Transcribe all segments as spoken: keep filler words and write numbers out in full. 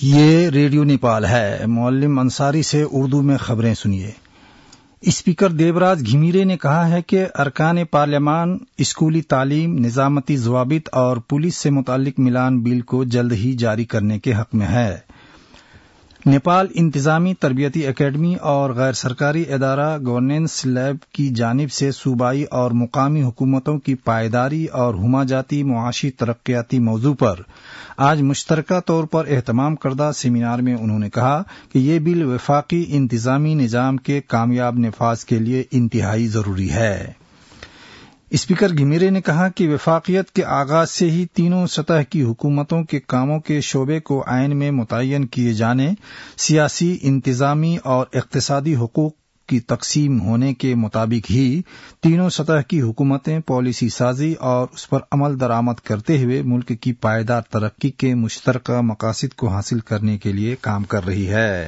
یہ ریڈیو نیپال ہے۔ معلم انصاری سے اردو میں خبریں سنیے۔ اسپیکر دیوراج گھمیرے نے کہا ہے کہ ارکان پارلیمان اسکولی تعلیم، نظامتی ضوابط اور پولیس سے متعلق ملان بل کو جلد ہی جاری کرنے کے حق میں ہے۔ نیپال انتظامی تربیتی اکیڈمی اور غیر سرکاری ادارہ گورننس لیب کی جانب سے صوبائی اور مقامی حکومتوں کی پائیداری اور ہمہ جاتی معاشی ترقیاتی موضوع پر آج مشترکہ طور پر اہتمام کردہ سیمینار میں انہوں نے کہا کہ یہ بل وفاقی انتظامی نظام کے کامیاب نفاذ کے لیے انتہائی ضروری ہے۔ اسپیکر گھمیرے نے کہا کہ وفاقیت کے آغاز سے ہی تینوں سطح کی حکومتوں کے کاموں کے شعبے کو آئین میں متعین کیے جانے، سیاسی، انتظامی اور اقتصادی حقوق کی تقسیم ہونے کے مطابق ہی تینوں سطح کی حکومتیں پالیسی سازی اور اس پر عمل درآمد کرتے ہوئے ملک کی پائیدار ترقی کے مشترکہ مقاصد کو حاصل کرنے کے لیے کام کر رہی ہے۔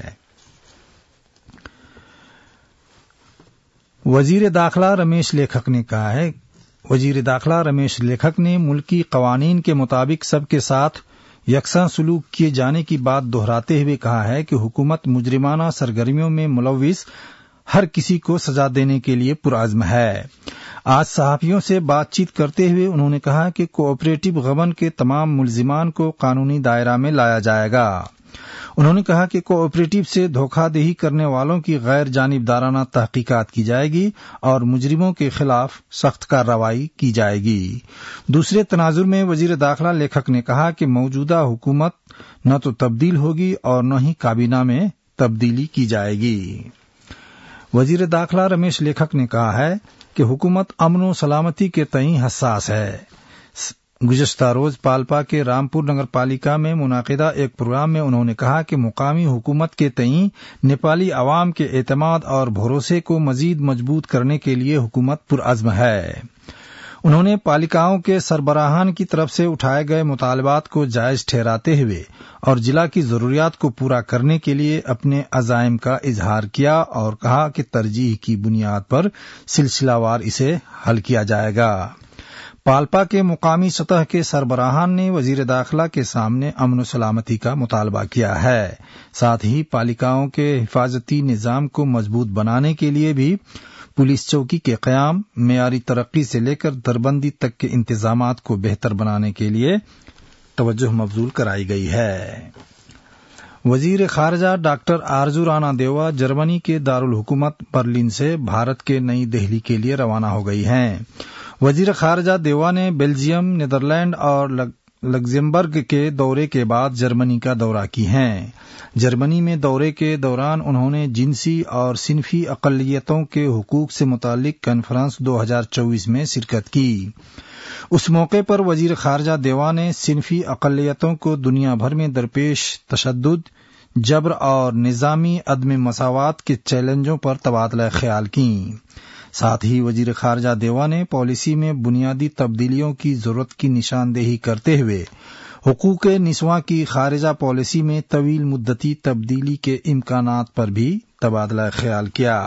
وزیر داخلہ رمیش لیکھک نے کہا ہے وزیر داخلہ رمیش لیکھک نے ملکی قوانین کے مطابق سب کے ساتھ یکساں سلوک کیے جانے کی بات دہراتے ہوئے کہا ہے کہ حکومت مجرمانہ سرگرمیوں میں ملوث ہر کسی کو سزا دینے کے لیے پرعزم ہے۔ آج صحافیوں سے بات چیت کرتے ہوئے انہوں نے کہا کہ کوآپریٹو غبن کے تمام ملزمان کو قانونی دائرہ میں لایا جائے گا۔ انہوں نے کہا کہ کوآپریٹو سے دھوکہ دہی کرنے والوں کی غیر جانبدارانہ تحقیقات کی جائے گی اور مجرموں کے خلاف سخت کارروائی کی جائے گی۔ دوسرے تناظر میں وزیر داخلہ لیکھک نے کہا کہ موجودہ حکومت نہ تو تبدیل ہوگی اور نہ ہی کابینہ میں تبدیلی کی جائے گی۔ وزیر داخلہ رمیش لیکھک نے کہا ہے کہ حکومت امن و سلامتی کے تئیں حساس ہے۔ گزشتہ روز پالپا کے رامپور نگر پالیکا میں منعقدہ ایک پروگرام میں انہوں نے کہا کہ مقامی حکومت کے تئیں نیپالی عوام کے اعتماد اور بھروسے کو مزید مضبوط کرنے کے لیے حکومت پرعزم ہے۔ انہوں نے پالیکاؤں کے سربراہان کی طرف سے اٹھائے گئے مطالبات کو جائز ٹھہراتے ہوئے اور ضلع کی ضروریات کو پورا کرنے کے لیے اپنے عزائم کا اظہار کیا اور کہا کہ ترجیح کی بنیاد پر سلسلہ وار اسے حل کیا جائے گا۔ پالپا کے مقامی سطح کے سربراہان نے وزیر داخلہ کے سامنے امن و سلامتی کا مطالبہ کیا ہے۔ ساتھ ہی پالیکاؤں کے حفاظتی نظام کو مضبوط بنانے کے لیے بھی پولیس چوکی کے قیام، معیاری ترقی سے لے کر دربندی تک کے انتظامات کو بہتر بنانے کے لیے توجہ مبذول کرائی گئی ہے۔ وزیر خارجہ ڈاکٹر آرزو رانا دیوا جرمنی کے دارالحکومت برلن سے بھارت کے نئی دہلی کے لیے روانہ ہو گئی ہیں۔ وزیر خارجہ دیوا نے بیلجیم، نیدرلینڈ اور لگزمبرگ کے دورے کے بعد جرمنی کا دورہ کی ہیں۔ جرمنی میں دورے کے دوران انہوں نے جنسی اور صنفی اقلیتوں کے حقوق سے متعلق کانفرنس دو ہزار چوبیس میں شرکت کی۔ اس موقع پر وزیر خارجہ دیوا نے صنفی اقلیتوں کو دنیا بھر میں درپیش تشدد، جبر اور نظامی عدم مساوات کے چیلنجوں پر تبادلہ خیال کیں۔ ساتھ ہی وزیر خارجہ دیوا نے پالیسی میں بنیادی تبدیلیوں کی ضرورت کی نشاندہی کرتے ہوئے حقوق نسواں کی خارجہ پالیسی میں طویل مدتی تبدیلی کے امکانات پر بھی تبادلہ خیال کیا۔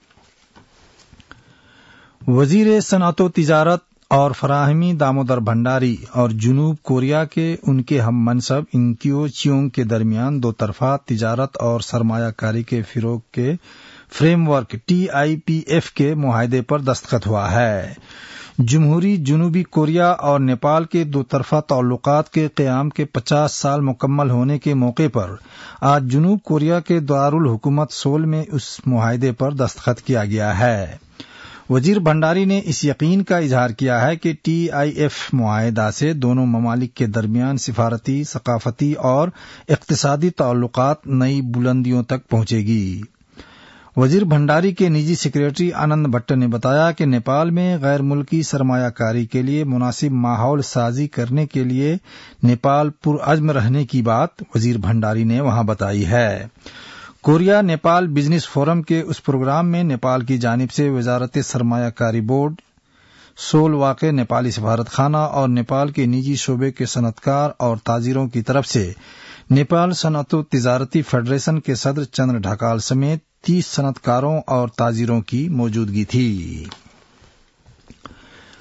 وزیر صنعت و تجارت اور فراہمی دامودر بھنڈاری اور جنوب کوریا کے ان کے ہم منصب انکیو چیونگ کے درمیان دو طرفہ تجارت اور سرمایہ کاری کے فروغ کے framework T I P F کے معاہدے پر دستخط ہوا ہے۔ جمہوری جنوبی کوریا اور نیپال کے دو طرفہ تعلقات کے قیام کے پچاس سال مکمل ہونے کے موقع پر آج جنوب کوریا کے دارالحکومت سول میں اس معاہدے پر دستخط کیا گیا ہے۔ وزیر بھنڈاری نے اس یقین کا اظہار کیا ہے کہ ٹی آئی ایف معاہدہ سے دونوں ممالک کے درمیان سفارتی، ثقافتی اور اقتصادی تعلقات نئی بلندیوں تک پہنچے گی۔ وزیر بھنڈاری کے نجی سیکریٹری آنند بھٹ نے بتایا کہ نیپال میں غیر ملکی سرمایہ کاری کے لیے مناسب ماحول سازی کرنے کے لیے نیپال پرعزم رہنے کی بات وزیر بھنڈاری نے وہاں بتائی ہے۔ کوریا نیپال بزنس فورم کے اس پروگرام میں نیپال کی جانب سے وزارت سرمایہ کاری بورڈ، سول واقع نیپالی سفارت خانہ اور نیپال کے نجی شعبے کے صنعت کار اور تاجروں کی طرف سے نیپال صنعت و تجارتی فیڈریشن کے صدر چندر ڈھکال سمیت تیس صنعت کاروں اور تاجروں کی موجودگی تھی۔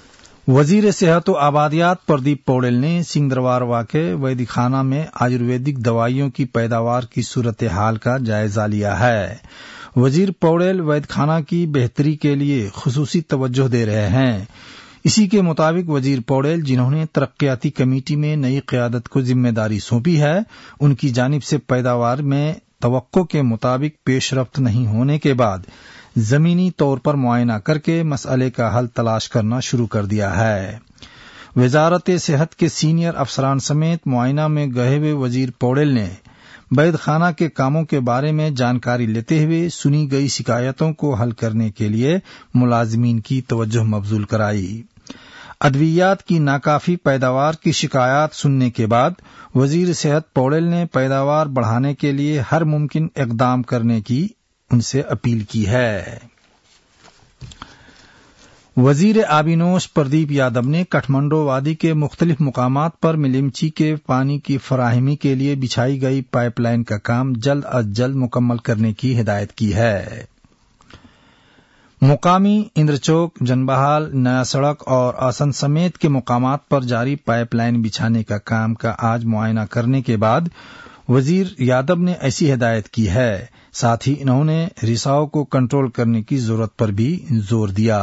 وزیر صحت و آبادیات پردیپ پوڑیل نے سنگدروار واقع ویدی خانہ میں آیورویدک دوائیوں کی پیداوار کی صورتحال کا جائزہ لیا ہے۔ وزیر پوڑیل وید خانہ کی بہتری کے لیے خصوصی توجہ دے رہے ہیں۔ اسی کے مطابق وزیر پوڑیل، جنہوں نے ترقیاتی کمیٹی میں نئی قیادت کو ذمہ داری سونپی ہے، ان کی جانب سے پیداوار میں توقع کے مطابق پیش رفت نہیں ہونے کے بعد زمینی طور پر معائنہ کر کے مسئلے کا حل تلاش کرنا شروع کر دیا ہے۔ وزارت صحت کے سینئر افسران سمیت معائنہ میں گئے ہوئے وزیر پوڑیل نے وید خانہ کے کاموں کے بارے میں جانکاری لیتے ہوئے سنی گئی شکایتوں کو حل کرنے کے لیے ملازمین کی توجہ مبذول کرائی۔ ادویات کی ناکافی پیداوار کی شکایات سننے کے بعد وزیر صحت پوڑیل نے پیداوار بڑھانے کے لیے ہر ممکن اقدام کرنے کی ان سے اپیل کی ہے۔ وزیر آبینوش پردیپ یادو نے کٹھمنڈو وادی کے مختلف مقامات پر ملیمچی کے پانی کی فراہمی کے لیے بچھائی گئی پائپ لائن کا کام جلد از جلد مکمل کرنے کی ہدایت کی ہے۔ مقامی اندرچوک، جن بحال، نیا سڑک اور آسن سمیت کے مقامات پر جاری پائپ لائن بچھانے کا کام کا آج معائنہ کرنے کے بعد وزیر یادو نے ایسی ہدایت کی ہے۔ ساتھ ہی انہوں نے رساؤ کو کنٹرول کرنے کی ضرورت پر بھی زور دیا۔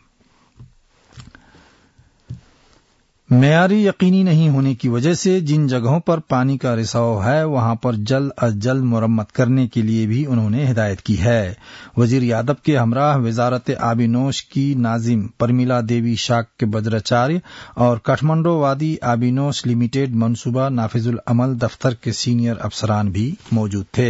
معیاری یقینی نہیں ہونے کی وجہ سے جن جگہوں پر پانی کا رساؤ ہے وہاں پر جلد از جلد مرمت کرنے کے لیے بھی انہوں نے ہدایت کی ہے۔ وزیر یادو کے ہمراہ وزارت آبینوش کی ناظم پرمیلا دیوی شاک کے بجراچاریہ اور کٹھمنڈو وادی آبینوش لمیٹڈ منصوبہ نافذ العمل دفتر کے سینئر افسران بھی موجود تھے۔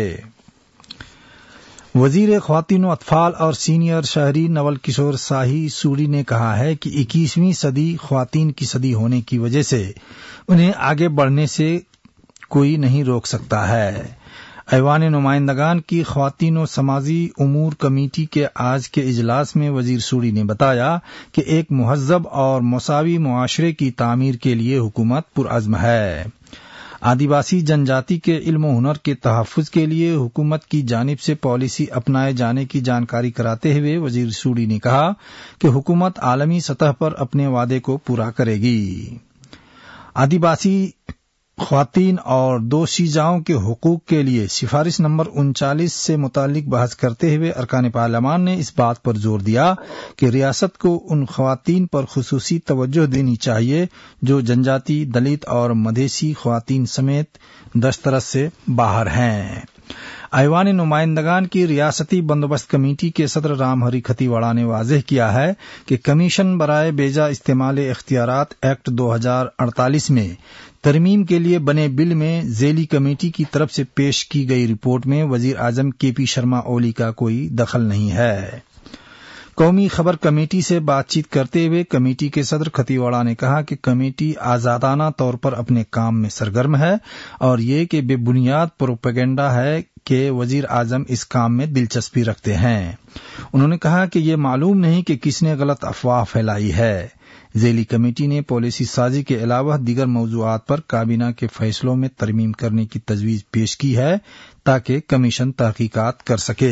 وزیر خواتین و اطفال اور سینئر شہری نول کشور ساہی سوری نے کہا ہے کہ اکیسویں صدی خواتین کی صدی ہونے کی وجہ سے انہیں آگے بڑھنے سے کوئی نہیں روک سکتا ہے۔ ایوان نمائندگان کی خواتین و سماجی امور کمیٹی کے آج کے اجلاس میں وزیر سوری نے بتایا کہ ایک مہذب اور مساوی معاشرے کی تعمیر کے لیے حکومت پرعزم ہے۔ آدیواسی جن جاتی کے علم و ہنر کے تحفظ کے لیے حکومت کی جانب سے پالیسی اپنائے جانے کی جانکاری کراتے ہوئے وزیر سوری نے کہا کہ حکومت عالمی سطح پر اپنے وعدے کو پورا کرے گی۔ آدیواسی خواتین اور دو شیجاؤں کے حقوق کے لیے سفارش نمبر انچالیس سے متعلق بحث کرتے ہوئے ارکان پارلیمان نے اس بات پر زور دیا کہ ریاست کو ان خواتین پر خصوصی توجہ دینی چاہیے جو جن جاتی، دلت اور مدھیسی خواتین سمیت دسترس سے باہر ہیں۔ ایوان نمائندگان کی ریاستی بندوبست کمیٹی کے صدر رام ہری کھتیواڑا نے واضح کیا ہے کہ کمیشن برائے بیجا استعمال اختیارات ایکٹ دو ہزار اڑتالیس میں ترمیم کے لیے بنے بل میں ذیلی کمیٹی کی طرف سے پیش کی گئی رپورٹ میں وزیر اعظم کے پی شرما اولی کا کوئی دخل نہیں ہے۔ قومی خبر کمیٹی سے بات چیت کرتے ہوئے کمیٹی کے صدر کھتیواڑا نے کہا کہ کمیٹی آزادانہ طور پر اپنے کام میں سرگرم ہے اور یہ کہ بے بنیاد پروپیگنڈا ہے کہ وزیر اعظم اس کام میں دلچسپی رکھتے ہیں۔ انہوں نے کہا کہ یہ معلوم نہیں کہ کس نے غلط افواہ پھیلائی ہے۔ ذیلی کمیٹی نے پالیسی سازی کے علاوہ دیگر موضوعات پر کابینہ کے فیصلوں میں ترمیم کرنے کی تجویز پیش کی ہے تاکہ کمیشن تحقیقات کر سکے۔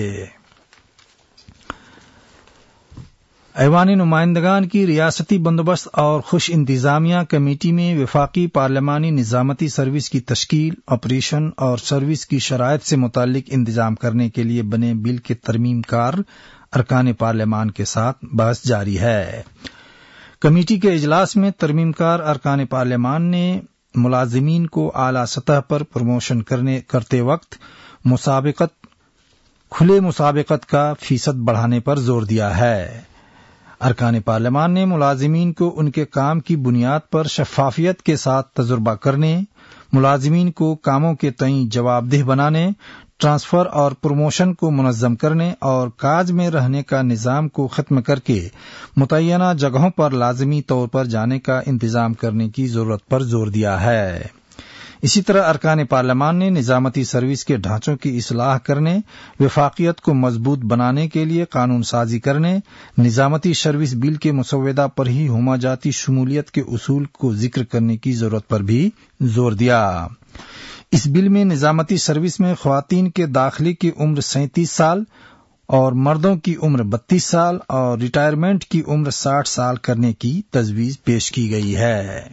ایوان نمائندگان کی ریاستی بندوبست اور خوش انتظامیہ کمیٹی میں وفاقی پارلیمانی نظامتی سروس کی تشکیل، آپریشن اور سروس کی شرائط سے متعلق انتظام کرنے کے لیے بنے بل کے ترمیم کار ارکان پارلیمان کے ساتھ بحث جاری ہے۔ کمیٹی کے اجلاس میں ترمیم کار ارکان پارلیمان نے ملازمین کو اعلی سطح پر پروموشن کرنے کرتے وقت مسابقت کھلے مسابقت کا فیصد بڑھانے پر زور دیا ہے۔ ارکان پارلیمان نے ملازمین کو ان کے کام کی بنیاد پر شفافیت کے ساتھ تجربہ کرنے، ملازمین کو کاموں کے تئیں جواب دہ بنانے، ٹرانسفر اور پروموشن کو منظم کرنے اور کاج میں رہنے کا نظام کو ختم کر کے متعینہ جگہوں پر لازمی طور پر جانے کا انتظام کرنے کی ضرورت پر زور دیا ہے۔ اسی طرح ارکان پارلیمان نے نظامتی سروس کے ڈھانچوں کی اصلاح کرنے، وفاقیت کو مضبوط بنانے کے لیے قانون سازی کرنے، نظامتی سروس بل کے مسودہ پر ہی ہما جاتی شمولیت کے اصول کو ذکر کرنے کی ضرورت پر بھی زور دیا۔ اس بل میں نظامتی سروس میں خواتین کے داخلے کی عمر سینتیس سال، اور مردوں کی عمر بتیس سال اور ریٹائرمنٹ کی عمر ساٹھ سال کرنے کی تجویز پیش کی گئی ہے۔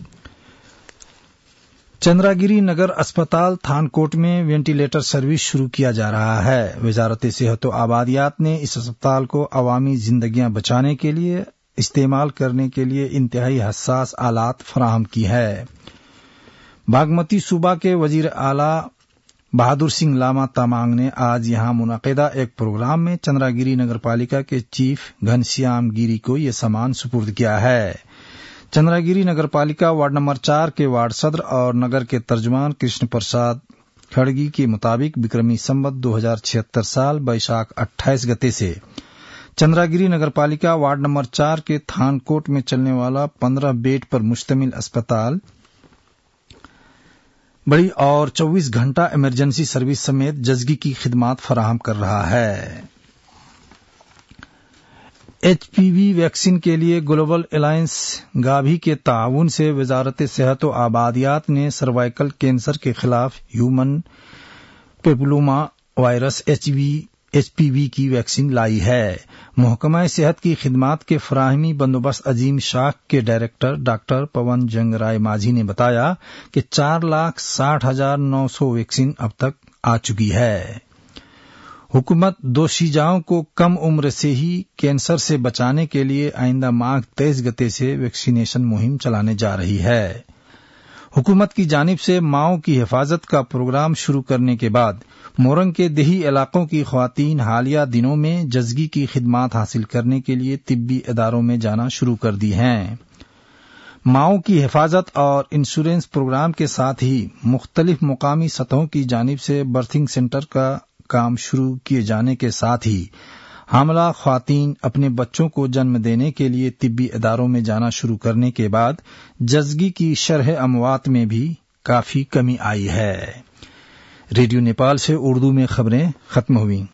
چندراگیری نگر اسپتال تھانکوٹ میں وینٹیلیٹر سروس شروع کیا جا رہا ہے۔ وزارت صحت و آبادیات نے اس اسپتال کو عوامی زندگیاں بچانے کے لیے استعمال کرنے کے لیے انتہائی حساس آلات فراہم کی ہے۔ باگمتی صوبہ کے وزیر اعلی بہادر سنگھ لاما تامانگ نے آج یہاں منعقدہ ایک پروگرام میں چندراگیری نگر پالیکا کے چیف گھن شیام گیری کو یہ سامان سپرد کیا ہے۔ چندراگیری نگر پالیکا وارڈ نمبر چار کے وارڈ صدر اور نگر کے ترجمان کرشن پرساد کھڑگی کے مطابق بکرمی سمبت دو ہزار چھہتر سال بیساکھ اٹھائیس گتے سے چندراگیری نگر پالیکا وارڈ نمبر چار کے تھان کوٹ میں چلنے والا پندرہ بیڈ پر مشتمل اسپتال بڑی اور چوبیس گھنٹہ ایمرجنسی سروس سمیت جزگی کی خدمات فراہم کر رہا ہے۔ ایچ پی وی ویکسین کے لیے گلوبل الائنس گاوی کے تعاون سے وزارت صحت و آبادیات نے سروائیکل کینسر کے خلاف human papilloma virus H P V کی ویکسین لائی ہے۔ محکمہ صحت کی خدمات کے فراہمی بندوبست عظیم شاخ کے ڈائریکٹر ڈاکٹر پون جنگ رائے ماجھی نے بتایا کہ چار لاکھ ساٹھ ہزار نو سو ویکسین اب تک آ چکی ہے۔ حکومت دوشیجاؤں کو کم عمر سے ہی کینسر سے بچانے کے لیے آئندہ ماہ تیئیس گتے سے ویکسینیشن مہم چلانے جا رہی ہے۔ حکومت کی جانب سے ماؤں کی حفاظت کا پروگرام شروع کرنے کے بعد مورنگ کے دیہی علاقوں کی خواتین حالیہ دنوں میں جزگی کی خدمات حاصل کرنے کے لیے طبی اداروں میں جانا شروع کر دی ہیں۔ ماؤں کی حفاظت اور انشورنس پروگرام کے ساتھ ہی مختلف مقامی سطحوں کی جانب سے برتھنگ سینٹر کا کام شروع کیے جانے کے ساتھ ہی حاملہ خواتین اپنے بچوں کو جنم دینے کے لیے طبی اداروں میں جانا شروع کرنے کے بعد جزگی کی شرح اموات میں بھی کافی کمی آئی ہے۔ ریڈیو نیپال سے اردو میں خبریں ختم ہوئیں۔